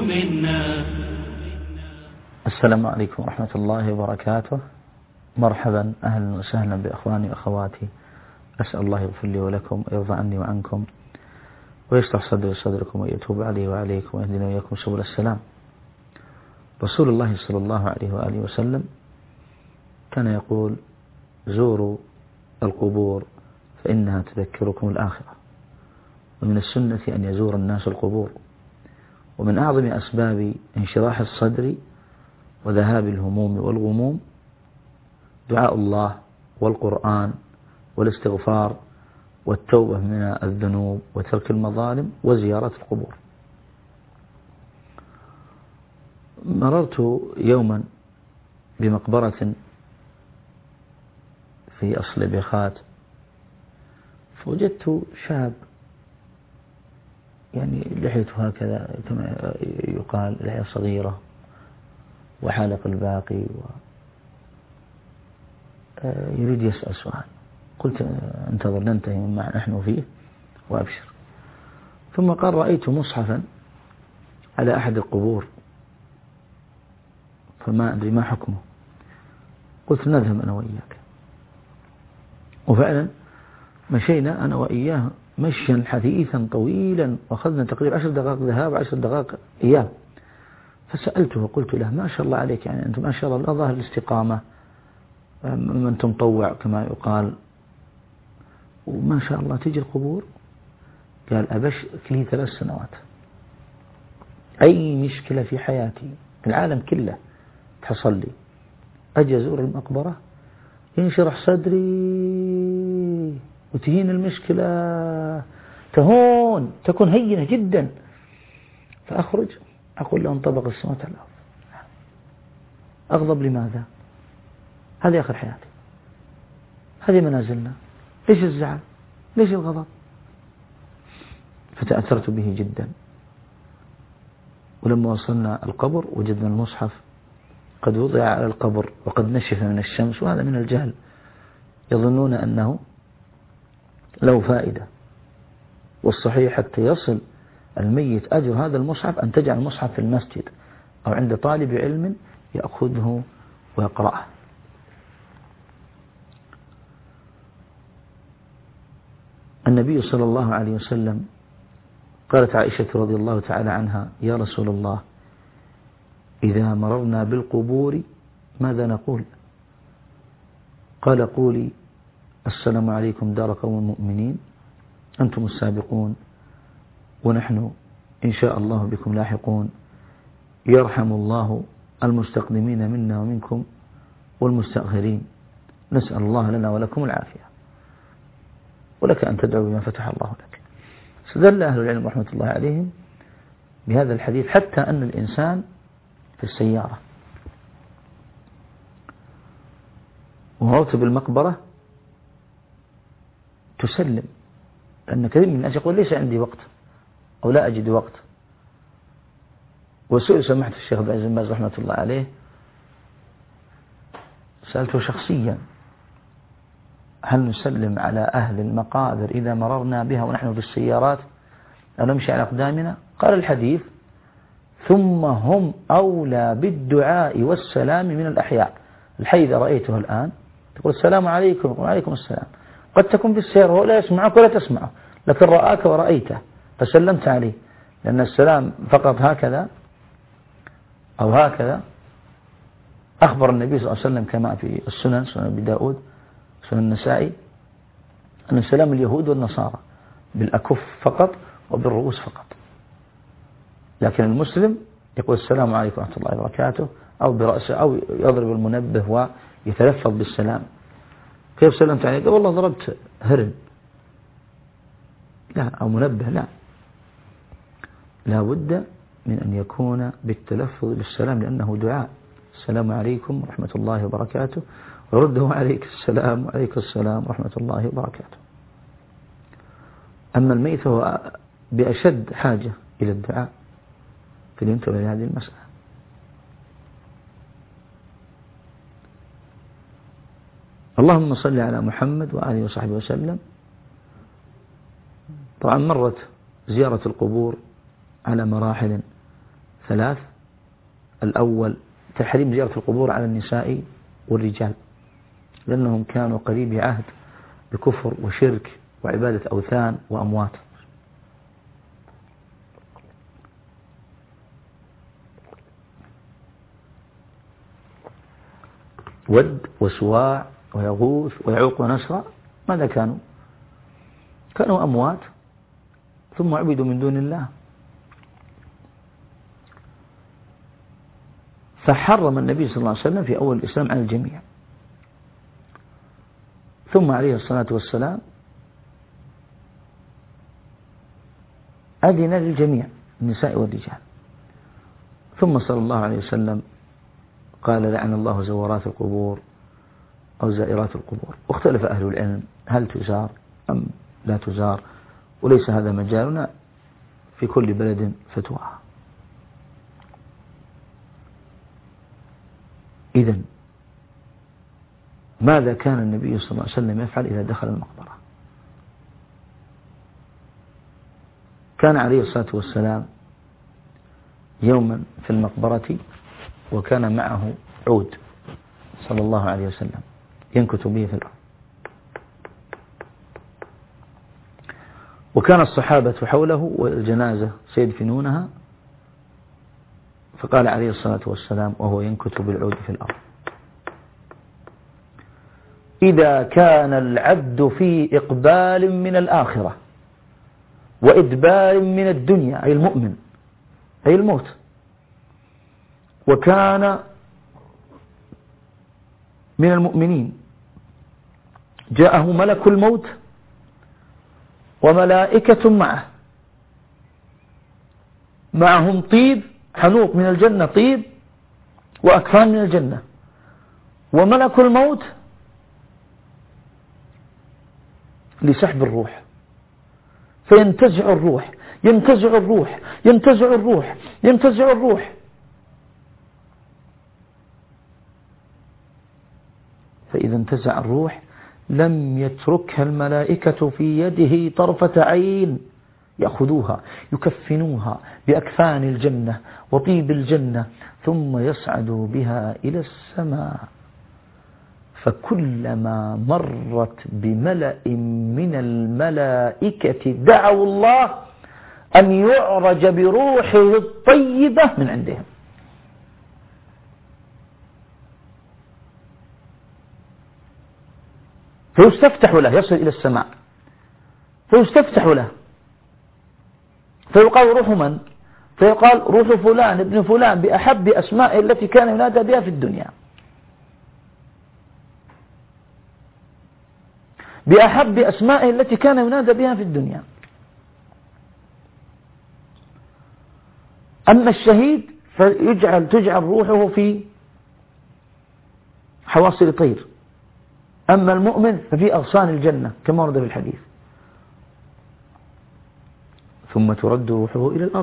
منا. السلام عليكم ورحمة الله وبركاته. مرحبا، أهلا وسهلا بأخواني وأخواتي. أسأل الله يغفر لي ولكم ويرضى عني وعنكم ويشرح صدري وصدركم ويتوب علي وعليكم ويهدنا وإياكم سبل السلام. رسول الله صلى الله عليه وآله وسلم كان يقول: زوروا القبور فإنها تذكركم الآخرة. ومن السنة أن يزور الناس القبور. ومن أعظم أسباب انشراح الصدر وذهاب الهموم والغموم دعاء الله والقرآن والاستغفار والتوبة من الذنوب وترك المظالم وزيارة القبور. مررت يوما بمقبرة في أصل بيخات، فوجدت شاب يعني لحيته هكذا كما يقال لحية صغيرة وحالق الباقي يريد يسأل سؤال. قلت: انتظر ننتهي مما نحن فيه وأبشر. ثم قال: رأيت مصحفا على أحد القبور فما أدري ما حكمه. قلت: نذهب أنا وإياك. وفعلا مشينا أنا وإياه مشيا حثيثا طويلا، وأخذنا تقريبا 10 دقائق ذهاب و10 دقائق إياب. فسألته وقلت له: ما شاء الله عليك، يعني أنتم ما شاء الله ظاهر الاستقامة، أنتم مطوع كما يقال، وما شاء الله تجي القبور. قال: أبشرك لي 3 سنوات أي مشكلة في حياتي العالم كله تحصل لي أجي أزور المقبرة ينشرح صدري وتهين المشكلة، تكون هينة جدا، فأخرج أقول له: انطبق السماوات والأرض. أغضب لماذا؟ هذه آخر حياتي، هذه منازلنا، ليش الزعل؟ ليش الغضب؟ فتأثرت به جدا. ولما وصلنا القبر وجدنا المصحف قد وضع على القبر وقد نشف من الشمس، وهذا من الجهل، يظنون أنه له فائدة. والصحيح حتى يصل الميت أجر هذا المصحف أن تجعل المصحف في المسجد أو عند طالب علم يأخذه ويقرأه. النبي صلى الله عليه وسلم قالت عائشة رضي الله تعالى عنها: يا رسول الله، إذا مررنا بالقبور ماذا نقول؟ قال: قولي: السلام عليكم دار قوم مؤمنين، أنتم السابقون ونحن إن شاء الله بكم لاحقون، يرحم الله المستقدمين منا ومنكم والمستأخرين، نسأل الله لنا ولكم العافية، ولك أن تدعو بما فتح الله لك. استدل أهل العلم رحمة الله عليهم بهذا الحديث حتى أن الإنسان في السيارة ومرت بالمقبرة تسلم، لأن كثير من الناس يقول: ليس عندي وقت أو لا أجد وقت. وسئل سمحت الشيخ عبد العزيز بن باز رحمة الله عليه، سألته شخصيا: هل نسلم على أهل المقابر إذا مررنا بها ونحن في السيارات أو نمشي على أقدامنا؟ قال الحديث: ثم هم أولى بالدعاء والسلام من الأحياء. الحي إذا رأيته الآن تقول: السلام عليكم، يقول: عليكم السلام. قد تكون في السيارة ولا يسمعك ولا تسمعه، لكن رآك ورأيته فسلمت عليه، لأن السلام فقط هكذا أو هكذا. أخبر النبي صلى الله عليه وسلم كما في السنن، سنن أبي داود، سنن النسائي، أن سلام اليهود والنصارى بالأكف فقط وبالرؤوس فقط، لكن المسلم يقول: السلام عليكم ورحمة الله وبركاته، أو برأسه، أو يضرب المنبه ويتلفظ بالسلام. كيف سلمت عليك؟ والله ضربت هرن، لا، أو منبه، لا. لا بد من أن يكون بالتلفظ بالسلام، لأنه دعاء: السلام عليكم ورحمة الله وبركاته، ورده عليك السلام وعليك السلام ورحمة الله وبركاته. أما الميت هو بأشد حاجة إلى الدعاء، فلينتبه لهذه المسألة. اللهم صل على محمد وآله وصحبه وسلم. طبعا مرت زيارة القبور على مراحل ثلاث: الأول تحريم زيارة القبور على النساء والرجال، لأنهم كانوا قريبي عهد بكفر وشرك وعبادة أوثان وأموات. ود وسواع ويغوث ويعوق ونسرا ماذا كانوا؟ كانوا أموات ثم عبدوا من دون الله. فحرم النبي صلى الله عليه وسلم في أول الإسلام على الجميع، ثم عليه الصلاة والسلام أذن للجميع النساء والرجال، ثم صلى الله عليه وسلم قال: لعن الله زوارات القبور أو زائرات القبور. واختلف أهل العلم هل تزار أم لا تزار، وليس هذا مجالنا، في كل بلد فتواها. إذن ماذا كان النبي صلى الله عليه وسلم يفعل إذا دخل المقبرة؟ كان عليه الصلاة والسلام يوما في المقبرة وكان معه عود صلى الله عليه وسلم ينكت به في الأرض، وكان الصحابة حوله والجنازة سيدفنونها، فقال عليه الصلاة والسلام وهو ينكت بالعود في الأرض: إذا كان العبد في إقبال من الآخرة وإدبار من الدنيا، أي المؤمن أي الموت، وكان من المؤمنين جاءه ملك الموت وملائكة معهم طيب حنوط من الجنة، طيب وأكفان من الجنة، وملك الموت لسحب الروح، فينتزع الروح ينتزع الروح ينتزع الروح ينتزع الروح، فإذا انتزع الروح لم يتركها الملائكة في يده طرفة عين، يأخذوها يكفنوها بأكفان الجنة وطيب الجنة ثم يصعدوا بها إلى السماء. فكلما مرت بملأ من الملائكة دعوا الله أن يعرج بروحه الطيبة من عندهم. فيستفتح له، يصل إلى السماء فيستفتح له، فيقال روح من؟ فيقال روح فلان ابن فلان بأحب أسمائه التي كان ينادى بها في الدنيا، بأحب أسمائه التي كان ينادى بها في الدنيا. أما الشهيد تجعل روحه في حواصل طير، أما المؤمن ففي أغصان الجنة كما ورد في الحديث، ثم ترد روحه إلى الأرض.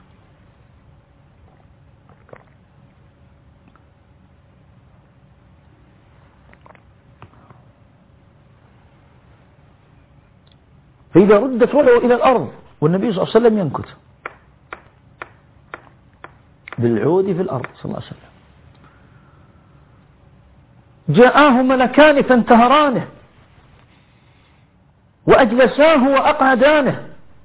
فإذا ردت روحه إلى الأرض والنبي صلى الله عليه وسلم ينكت بالعود في الأرض صلى الله عليه وسلم، جاءاه ملكان فانتهرانه وأجلساه وأقعدانه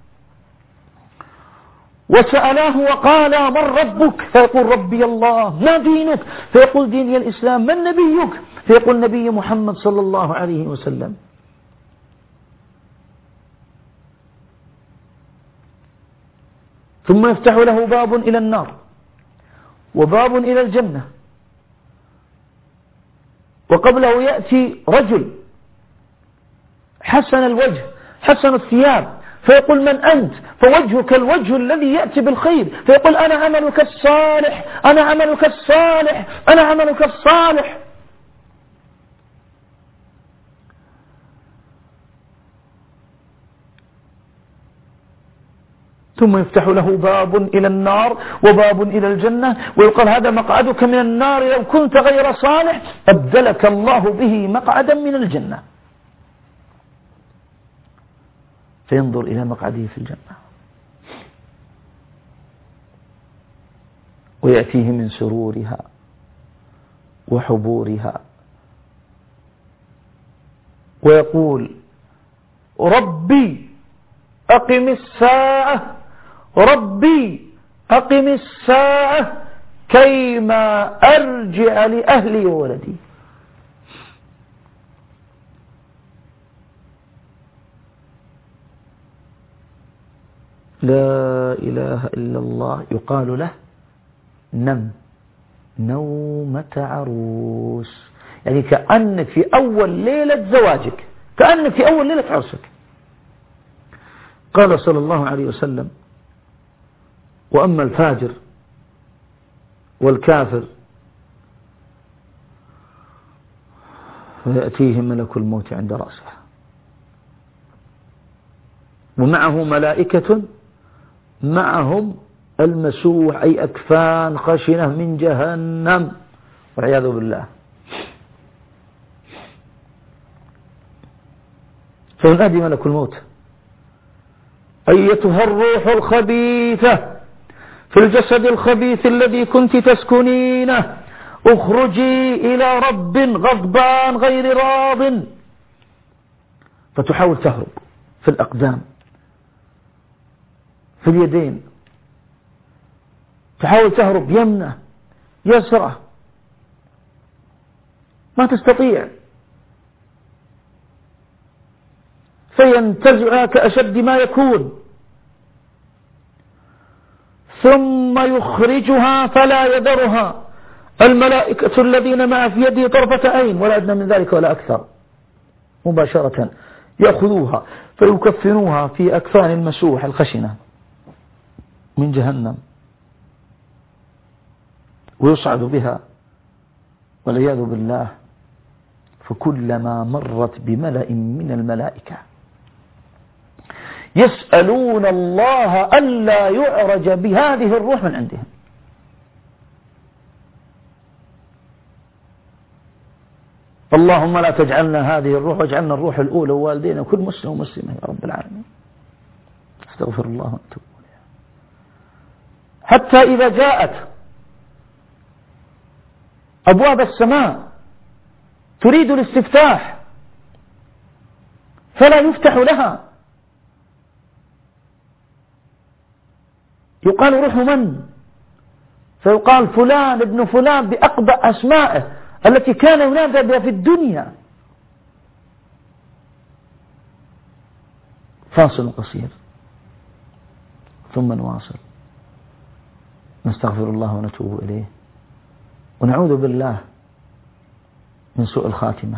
وسألاه وقالا: من ربك؟ فيقول: ربي الله. ما دينك؟ فيقول: ديني الإسلام. من نبيك؟ فيقول: نبي محمد صلى الله عليه وسلم. ثم يفتح له باب إلى النار وباب إلى الجنة، وقبله يأتي رجل حسن الوجه حسن الثياب، فيقول: من أنت؟ فوجهك الوجه الذي يأتي بالخير، فيقول: أنا عملك الصالح أنا عملك الصالح أنا عملك الصالح. ثم يفتح له باب إلى النار وباب إلى الجنة، ويقال: هذا مقعدك من النار، لو كنت غير صالح أبدلك الله به مقعدا من الجنة. فينظر إلى مقعده في الجنة، ويأتيه من سرورها وحبورها ويقول ربي أقم الساعة، ربي أقم الساعة كيما أرجع لأهلي وولدي. لا إله إلا الله. يقال له نم نومة عروس، يعني كأنك في أول ليلة زواجك، كأنك في أول ليلة عرسك. قال صلى الله عليه وسلم وأما الفاجر والكافر فيأتيه ملك الموت عند رأسه ومعه ملائكة معهم المسوح، أي أكفان خشنة من جهنم والعياذ بالله. فينادي ملك الموت أيتها الروح الخبيثة في الجسد الخبيث الذي كنت تسكنينه اخرجي إلى رب غضبان غير راض. فتحاول تهرب في الأقدام، في اليدين، تحاول تهرب يمنة يسرى، ما تستطيع، فينتزعها كأشد ما يكون، ثم يخرجها فلا يذرها الملائكة الذين معه في يده طرفة عين ولا أدنى من ذلك ولا أكثر، مباشرة يأخذوها فيكفنوها في أكفان المسوح الخشنة من جهنم ويصعد بها والعياذ بالله. فكلما مرت بملأ من الملائكة يسألون الله ألا يعرج بهذه الروح من عندهم. اللهم لا تجعلنا هذه الروح واجعلنا الروح الأولى ووالدينا كل مسلم ومسلمة يا رب العالمين. استغفر الله واتوب إليه. حتى إذا جاءت أبواب السماء تريد الاستفتاح فلا يفتح لها، يقال روح من؟ فيقال فلان ابن فلان بأقبح أسمائه التي كان ينادى بها في الدنيا. فاصل قصير ثم نواصل. نستغفر الله ونتوب إليه ونعوذ بالله من سوء الخاتمة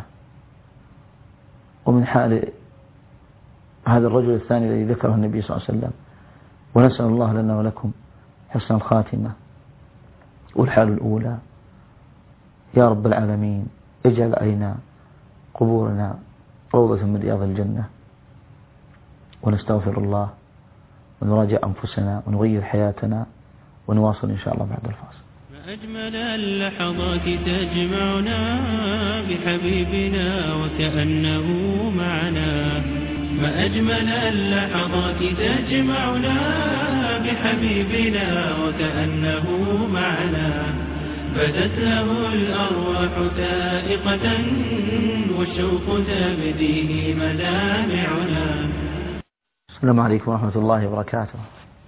ومن حال هذا الرجل الثاني الذي ذكره النبي صلى الله عليه وسلم، ونسأل الله لنا ولكم حسن الخاتمة والحال الأولى. يا رب العالمين اجعل علينا قبورنا روضة من رياض الجنة، ونستغفر الله ونراجع أنفسنا ونغير حياتنا، ونواصل إن شاء الله بعد الفاصل. ما أجمل اللحظات تجمعنا بحبيبنا وكأنه معنا، ما أجمل اللحظات تجمعنا بحبيبنا وكأنه معنا، بدت له الأرواح تائقة والشوق تبديه مدامعنا. السلام عليكم ورحمة الله وبركاته.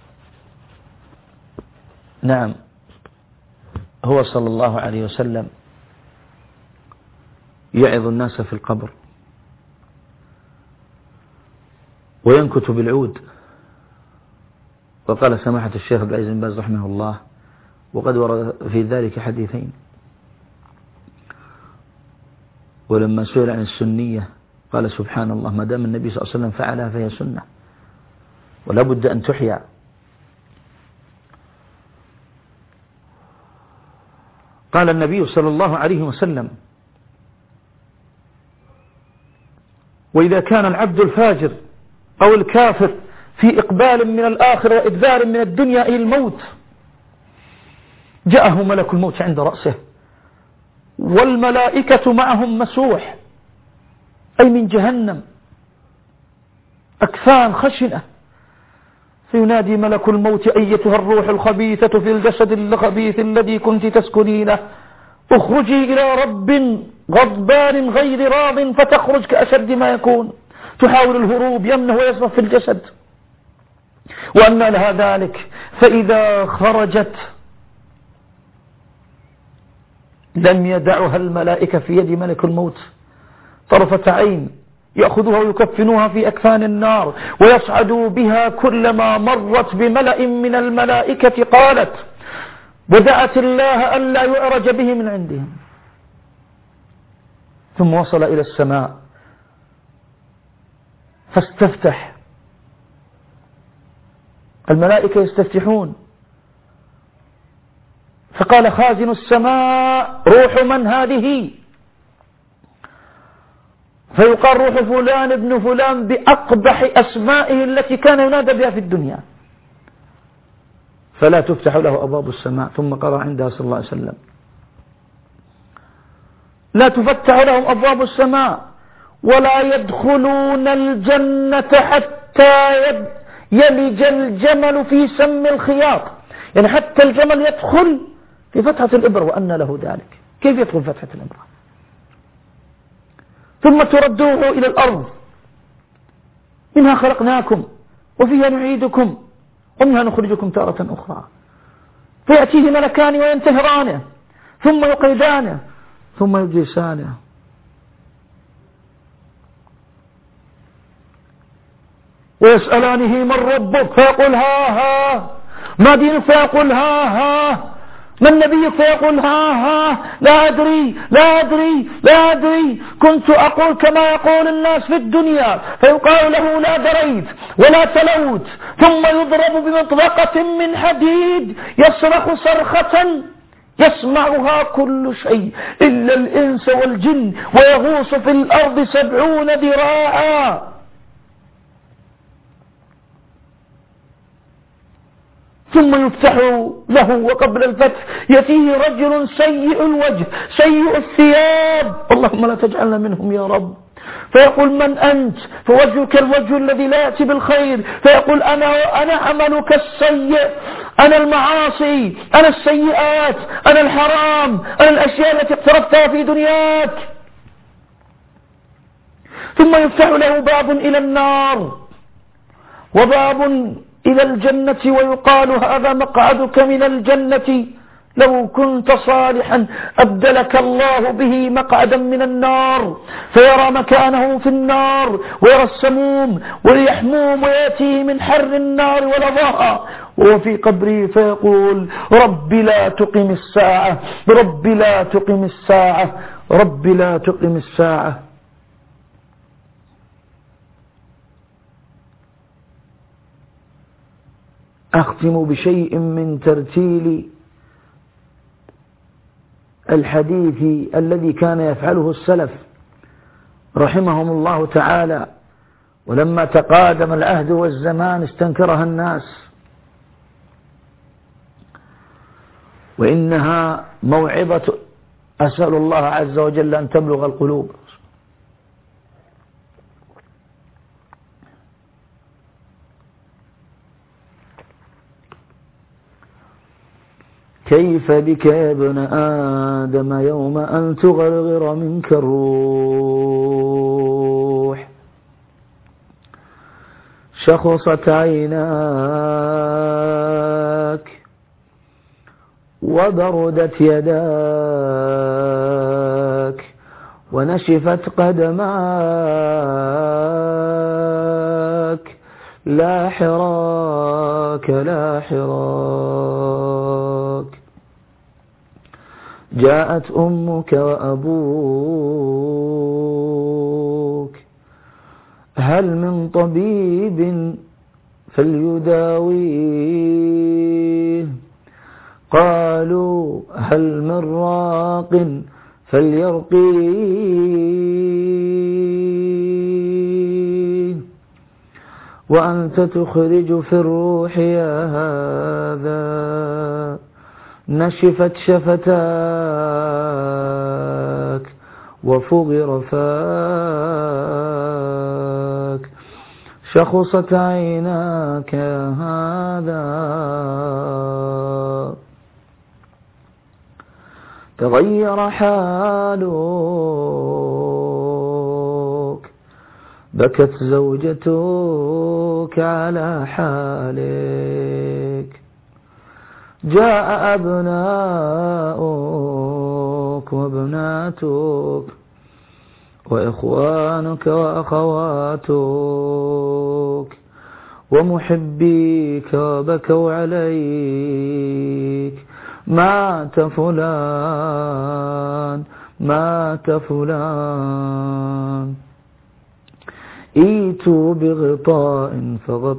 نعم، هو صلى الله عليه وسلم يعظ الناس في القبر وينكت بالعود، وقال سماحة الشيخ عبد العزيز بن باز رحمه الله وقد ورد في ذلك حديثين. ولما سئل عن السنية قال سبحان الله ما دام النبي صلى الله عليه وسلم فعلها فهي سنة ولا بد أن تحيا. قال النبي صلى الله عليه وسلم وإذا كان العبد الفاجر أو الكافر في إقبال من الآخرة وإدبار من الدنيا إلى الموت جاءه ملك الموت عند رأسه والملائكة معهم مسوح أي من جهنم أكفان خشنة، فينادي ملك الموت: أيتها الروح الخبيثة في الجسد الخبيث الذي كنت تسكنينه، اخرجي إلى رب غضبان غير راض. فتخرج كأشد ما يكون، تحاول الهروب، يمنه ويصرف في الجسد. وأنى لها ذلك، فإذا خرجت لم يدعها الملائكة في يد ملك الموت طرفة عين، يأخذوها ويكفنوها في أكفان النار ويصعدوا بها. كلما مرت بملأ من الملائكة قالت ودعت الله ألا يعرج به من عندهم. ثم وصل إلى السماء فاستفتح، الملائكة يستفتحون، فقال خازن السماء: روح من هذه؟ فيقال: روح فلان ابن فلان، بأقبح أسمائه التي كان ينادى بها في الدنيا. فلا تفتح له أبواب السماء. ثم قرأ عندها صلى الله عليه وسلم: لا تفتح لهم أبواب السماء ولا يدخلون الجنة حتى يلج الجمل في سم الخياط. يعني حتى الجمل يدخل في فتحة الإبرة. وأن له ذلك، كيف يدخل فتحة الإبرة؟ ثم تردوه إلى الأرض: منها خلقناكم وفيها نعيدكم ومنها نخرجكم تارة أخرى. فيأتيه ملكان وينتهرانه ثم يقيدانه ثم يجلسانه. ويسألانه: من ربك؟ فيقول: ها ها. ما دينك؟ فيقول: ها ها. من نبيك؟ فيقول: ها ها. لا أدري لا أدري لا أدري، كنت أقول كما يقول الناس في الدنيا. فيقال له: لا دريت ولا تلوت. ثم يضرب بمطرقة من حديد يصرخ صرخة يسمعها كل شيء إلا الإنس والجن، ويغوص في الأرض 70 ذراعا. ثم يفتح له، وقبل الفتح يأتيه رجل سيء الوجه سيء الثياب، اللهم لا تجعلنا منهم يا رب. فيقول: من أنت؟ فوجهك الوجه الذي لا يأتي بالخير. فيقول: أنا عملك السيء، أنا المعاصي، أنا السيئات، أنا الحرام، أنا الأشياء التي اقترفتها في دنياك. ثم يفتح له باب إلى النار وباب إلى الجنة، ويقال: هذا مقعدك من الجنة، لو كنت صالحا أبدلك الله به مقعدا من النار. فيرى مكانه في النار ويرى السموم واليحموم ويأتيه من حر النار ولظاها وهو في قبره. فيقول: رب لا تقم الساعة، رب لا تقم الساعة، رب لا تقم الساعة. أختم بشيء من ترتيل الحديث الذي كان يفعله السلف رحمهم الله تعالى. ولما تقادم العهد والزمان استنكرها الناس، وإنها موعظة أسأل الله عز وجل أن تبلغ القلوب. كيف بك يا ابن آدم يوم أن تغرغر منك الروح، شخصت عيناك وبردت يداك ونشفت قدماك، لا حراك لا حراك. جاءت أمك وأبوك، هل من طبيب فليداويه؟ قالوا هل من راق فليرقيه؟ وأنت تخرج في الروح يا هذا، نشفت شفتاك وفغر فاك، شخصت عيناك هذا، تغير حالك، بكت زوجتك على حالك، جاء أبناؤك وابناتك وإخوانك وأخواتك ومحبيك وبكوا عليك، مات فلان مات فلان، ائتوا بغطاء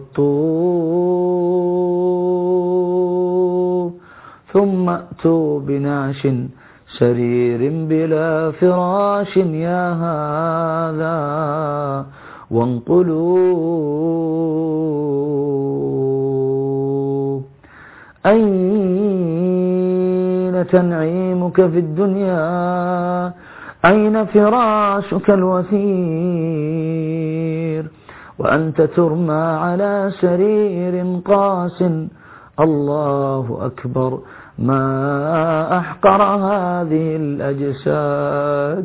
فغطوه، ثم ائتوا بنعش سرير بلا فراش يا هذا، وانقلوا. أين تنعيمك في الدنيا؟ أين فراشك الوثير وأنت ترمى على سرير قاس؟ الله أكبر، ما أحقر هذه الأجساد.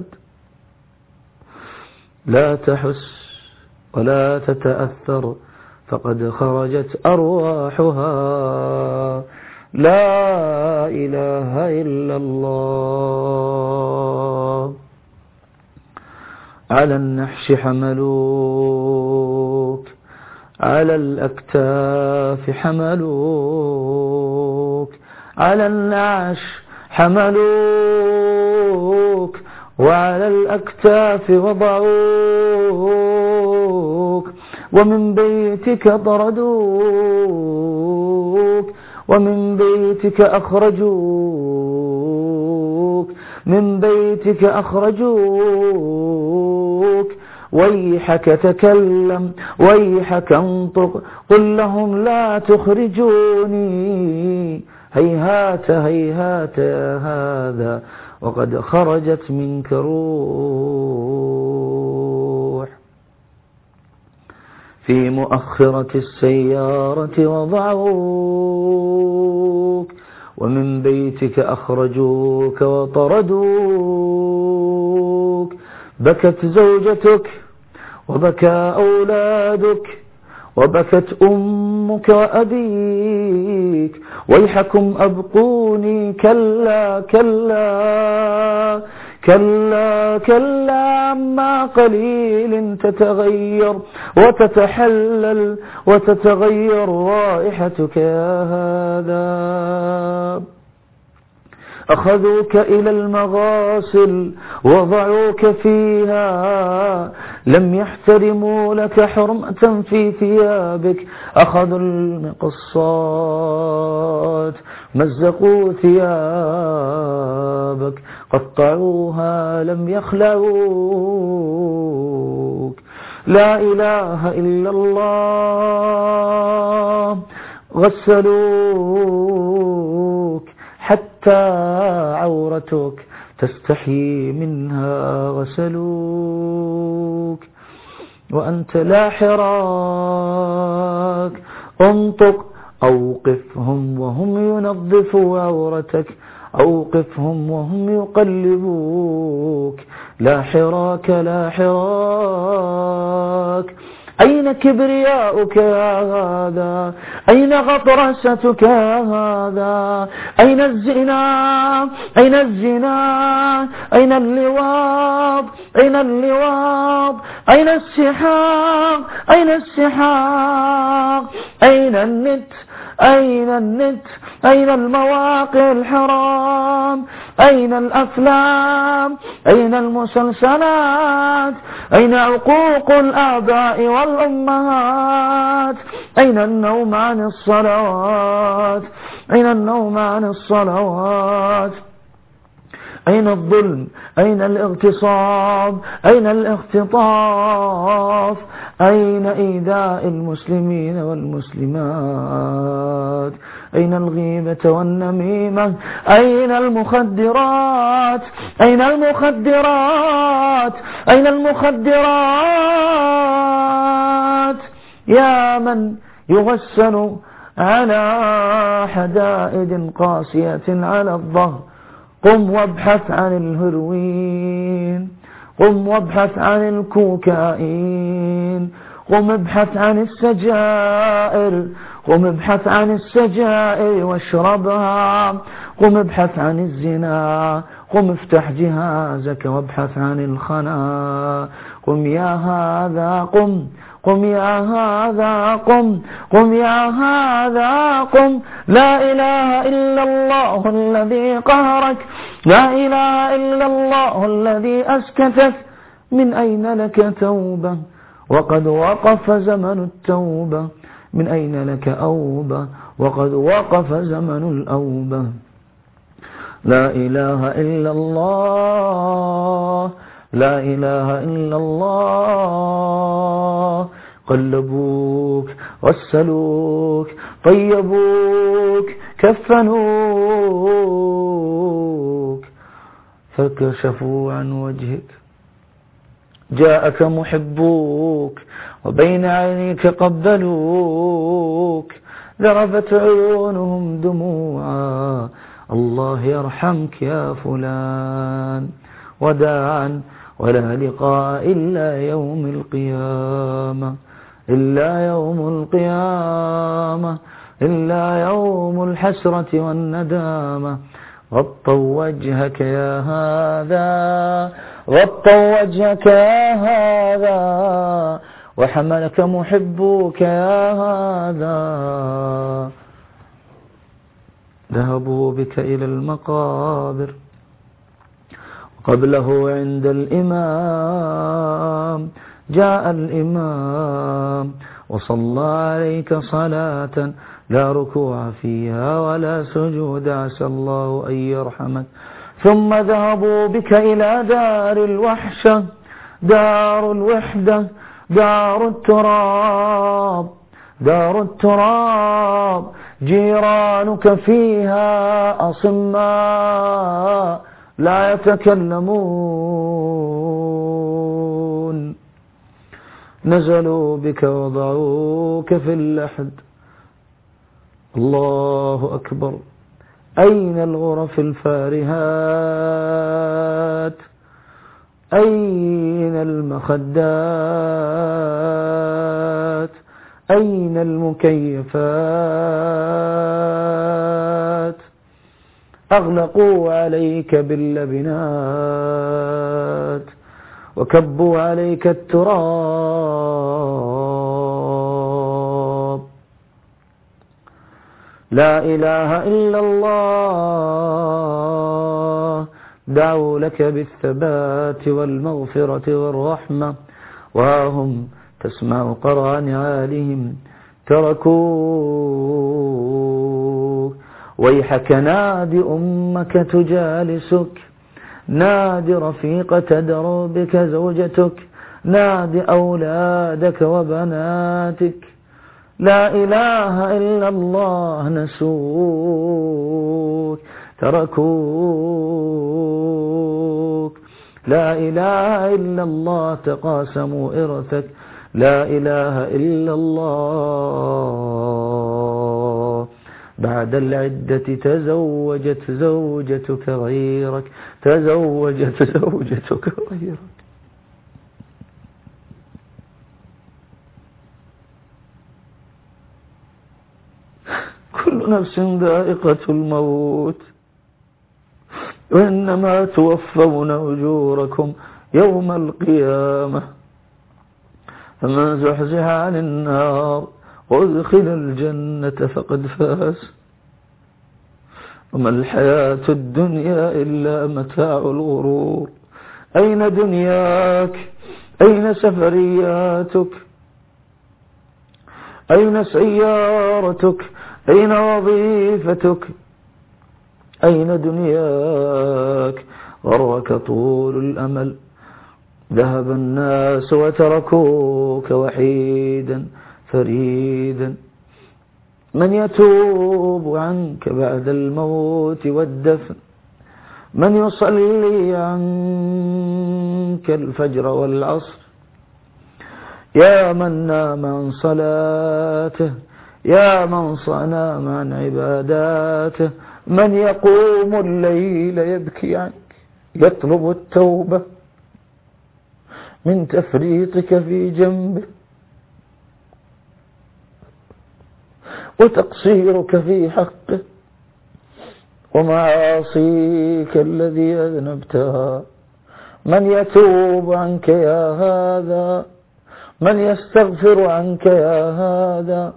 لا تحس ولا تتأثر، فقد خرجت أرواحها. لا إله إلا الله. على النحش حملوك، على الأكتاف حملوك، على النعش حملوك، وعلى الأكتاف وضعوك، ومن بيتك طردوك، ومن بيتك أخرجوك، من بيتك أخرجوك. ويحك تكلم، ويحك انطق، قل لهم لا تخرجوني. هيهات هيهات يا هذا، وقد خرجت منك روح. في مؤخرة السيارة وضعوك، ومن بيتك أخرجوك وطردوك. بكت زوجتك وبكى أولادك، وبكت أمك وأبيك. ويحكم أبقوني، كلا كلا كلا كلا، عما قليل تتغير وتتحلل وتتغير رائحتك يا هذا. أخذوك إلى المغاسل وضعوك فيها، لم يحترموا لك حرمة في ثيابك. أخذوا المقصات مزقوا ثيابك، قطعوها لم يخلعوك. لا إله إلا الله. غسلوك حتى عورتك تستحي منها، غسلوك وأنت لا حراك. انطق، أوقفهم وهم ينظفوا عورتك، أوقفهم وهم يقلبوك. لا حراك لا حراك. أين كبرياؤك يا هذا؟ أين غطرستك يا هذا؟ أين الزنا؟ أين الزنا؟ أين اللواط؟ أين اللواط؟ أين السحاق؟ أين السحاق؟ أين النت؟ أين النت؟ أين المواقع الحرام؟ أين الأفلام؟ أين المسلسلات؟ أين عقوق الآباء والأمهات؟ أين النوم عن الصلوات؟ أين النوم عن الصلوات؟ أين الظلم؟ أين الاغتصاب؟ أين الاختطاف؟ أين إيذاء المسلمين والمسلمات؟ أين الغيبة والنميمة؟ أين المخدرات؟ أين المخدرات؟ أين المخدرات؟ يا من يغسل على حدائد قاسية على الظهر، قم وابحث عن الهروين، قم وابحث عن الكوكايين، قم ابحث عن السجائر، قم ابحث عن السجائر واشربها، قم ابحث عن الزنا، قم افتح جهازك وابحث عن الخنا، قم يا هذا قم، قم يا هذا قم، قم يا هذا قم. لا إله إلا الله الذي قهرك، لا إله إلا الله الذي أسكتك. من أين لك توبة وقد وقف زمن التوبة؟ من أين لك أوبة وقد وقف زمن الأوبة؟ لا إله إلا الله، لا إله إلا الله. قلبوك، غسلوك، طيبوك، كفنوك، فكشفوا عن وجهك. جاءك محبوك وبين عينيك قبلوك، ذرفت عيونهم دموعا. الله يرحمك يا فلان، وداعا ولا لقاء إلا يوم القيامة، إلا يوم القيامة، إلا يوم الحسرة والندامة. غطوا وجهك يا هذا، غطوا وجهك يا هذا، وحملك محبوك يا هذا. ذهبوا بك إلى المقابر، قبله عند الإمام جاء الإمام وصلى عليك صلاة لا ركوع فيها ولا سجود، عسى الله أن يرحمك. ثم ذهبوا بك إلى دار الوحشة، دار الوحدة، دار التراب، دار التراب. جيرانك فيها أصماء لا يتكلمون. نزلوا بك وضعوك في اللحد. الله أكبر. أين الغرف الفارهات؟ أين المخدات؟ أين المكيفات؟ أغلقوا عليك باللبنات وكبوا عليك التراب. لا إله إلا الله. دعوا لك بالثبات والمغفرة والرحمة، وهم تسمع قرع نعالهم تركوك. ويحك نادي أمك تجالسك، نادي رفيقة دربك زوجتك، نادي أولادك وبناتك. لا إله إلا الله. نسوك تركوك. لا إله إلا الله. تقاسموا إرثك. لا إله إلا الله. بعد العدة تزوجت زوجتك غيرك، تزوجت زوجتك غيرك. كل نفس ذائقة الموت، وإنما توفون أجوركم يوم القيامة. فمن زحزح عن النار وادخل الجنة فقد فاز، وما الحياة الدنيا إلا متاع الغرور. أين دنياك؟ أين سفرياتك؟ أين سيارتك؟ أين وظيفتك؟ أين دنياك؟ غرك طول الأمل. ذهب الناس وتركوك وحيدا فريدا. من يتوب عنك بعد الموت والدفن؟ من يصلي عنك الفجر والعصر؟ يا من نام عن صلاته، يا من صنام عن عباداته، من يقوم الليل يبكي عنك يطلب التوبة من تفريطك في جنبه وتقصيرك في حقه ومعاصيك الذي أذنبتها. من يتوب عنك يا هذا؟ من يستغفر عنك يا هذا؟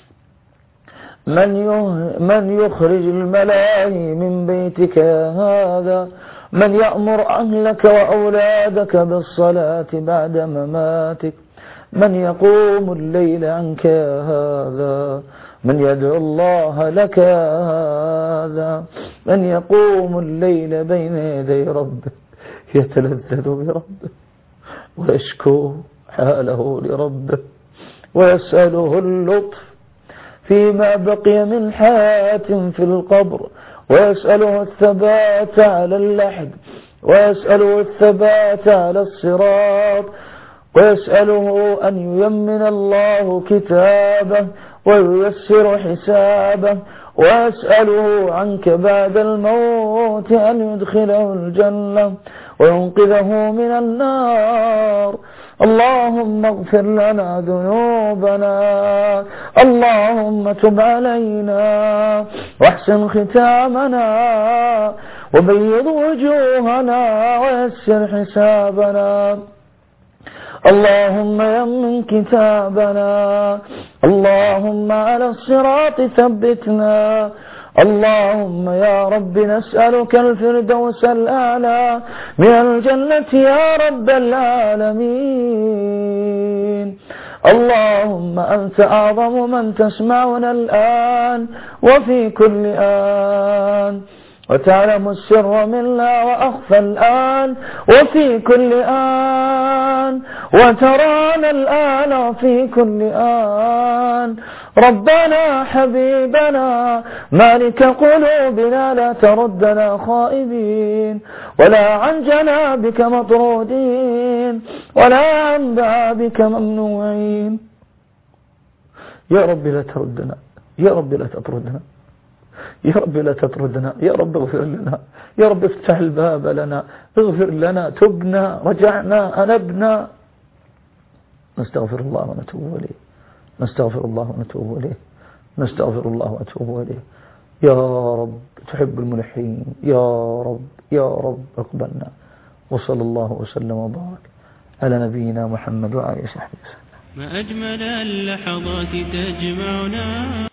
من يخرج الملاهي من بيتك يا هذا؟ من يأمر أهلك وأولادك بالصلاة بعد مماتك؟ من يقوم الليل عنك يا هذا؟ من يدعو الله لك يا هذا؟ من يقوم الليل بين يدي ربه يتلذذ بربه ويشكو حاله لربه ويسأله اللطف فيما بقي من حياة في القبر، ويسأله الثبات على اللحد، ويسأله الثبات على الصراط، ويسأله أن ييمن الله كتابه وييسر حسابه، ويسأله عنك بعد الموت أن يدخله الجنة وينقذه من النار. اللهم اغفر لنا ذنوبنا، اللهم تب علينا واحسن ختامنا وبيض وجوهنا ويسر حسابنا. اللهم يمن كتابنا، اللهم على الصراط ثبتنا. اللهم يا رب نسألك الفردوس الأعلى من الجنة يا رب العالمين. اللهم أنت أعظم من تسمعنا الآن وفي كل آن، وتعلم السر منا وأخفى الآن وفي كل آن، وترانا الآن وفي كل آن. ربنا حبيبنا مالك قلوبنا لا تردنا خائبين ولا عن جنابك مطرودين ولا عن بابك ممنوعين. يا رب لا تردنا، يا رب لا تطردنا، يا رب لا تطردنا، يا رب اغفر لنا، يا رب افتح الباب لنا، اغفر لنا، تبنا، رجعنا، أنبنا. نستغفر الله ونتوب إليه، نستغفر الله ونتوب إليه، نستغفر الله ونتوب إليه. يا رب تحب الملحين، يا رب يا رب اقبلنا. وصلى الله وسلم وبارك على نبينا محمد وعلى آله وصحبه وسلم. ما أجمل اللحظات تجمعنا.